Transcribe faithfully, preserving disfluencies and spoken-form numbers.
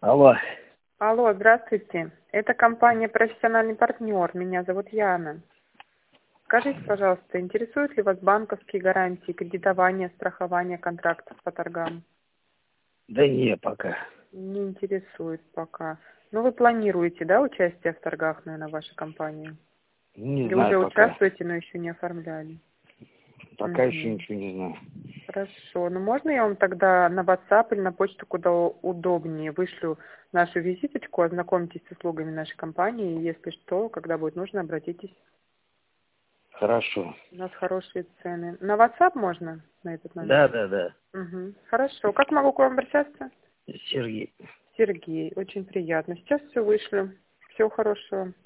Алло. Алло, здравствуйте. Это компания «Профессиональный партнер». Меня зовут Яна. Скажите, пожалуйста, интересуют ли вас банковские гарантии, кредитование, страхование контрактов по торгам? Да не, пока. Не интересует пока. Ну, вы планируете, да, участие в торгах, наверное, вашей компании? Не Или знаю уже пока. участвуете, но еще не оформляли? Пока еще Мгм. ничего не знаю. Хорошо. Ну, можно я вам тогда на WhatsApp или на почту, куда удобнее, вышлю нашу визиточку, ознакомьтесь с услугами нашей компании, и если что, когда будет нужно, обратитесь. Хорошо. У нас хорошие цены. На WhatsApp можно, на этот номер? Да, да, да. Угу. Хорошо. Как могу к вам обращаться? Сергей. Сергей. Очень приятно. Сейчас все вышлю. Всего хорошего.